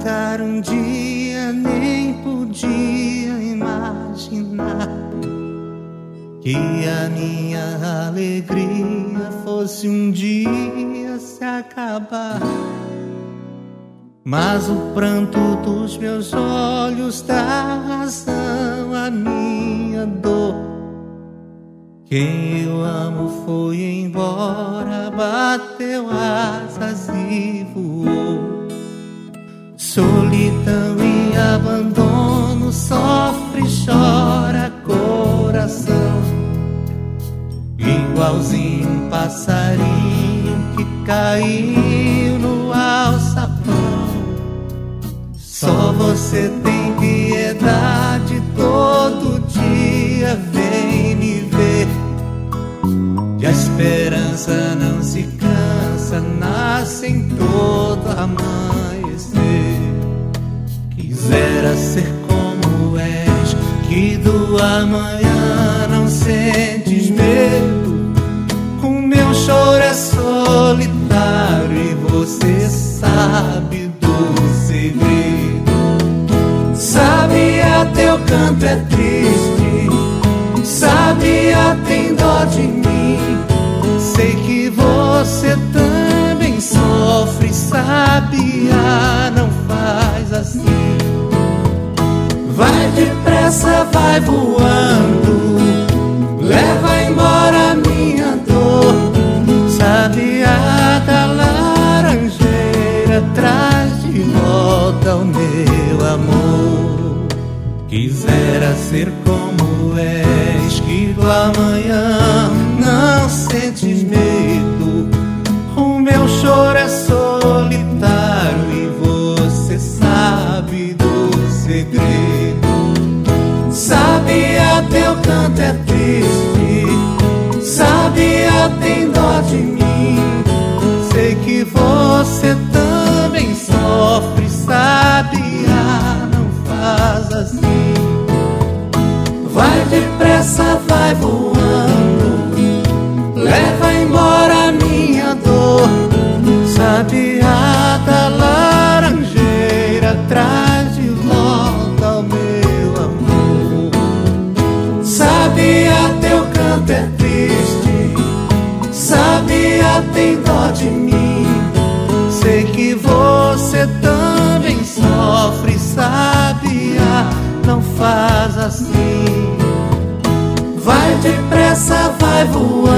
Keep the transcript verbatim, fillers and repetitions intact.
cantar um dia, nem podia imaginar que a minha alegria fosse um dia se acabar. Mas o pranto dos meus olhos dá razão à minha dor. Quem eu amo foi embora, bateu asas e voou. Solidão e abandono, sofre e chora coração, igualzinho um passarinho que caiu no alçapão. Só você tem piedade, todo dia vem me ver. E a esperança não se cansa, nasce em todo amanhecer. Quisera ser como és, que do amanhã não sentes medo. O meu choro é solitário e você sabe do segredo. Sabia teu canto é triste, sabia tem dó de mim. Sei que você também sofre, sabia não faz assim. Vai depressa, vai voando, leva embora minha dor. Sabia da laranjeira, traz de volta o meu amor. Quisera ser como és, que do amanhã não sentes medo. O meu choro é solitário e você sabe do segredo. Sabia teu canto é triste, sabia tem dó de mim. Sei que você também sofre, sabia não faz assim. Vai depressa, vai voando, leva embora minha dor. Sabia da laranjeira, traz de volta o meu amor. Sabia teu canto é triste, sabia tem dó de mim. Sei que você também sofre, sabia não faz assim. Vai depressa, vai voando,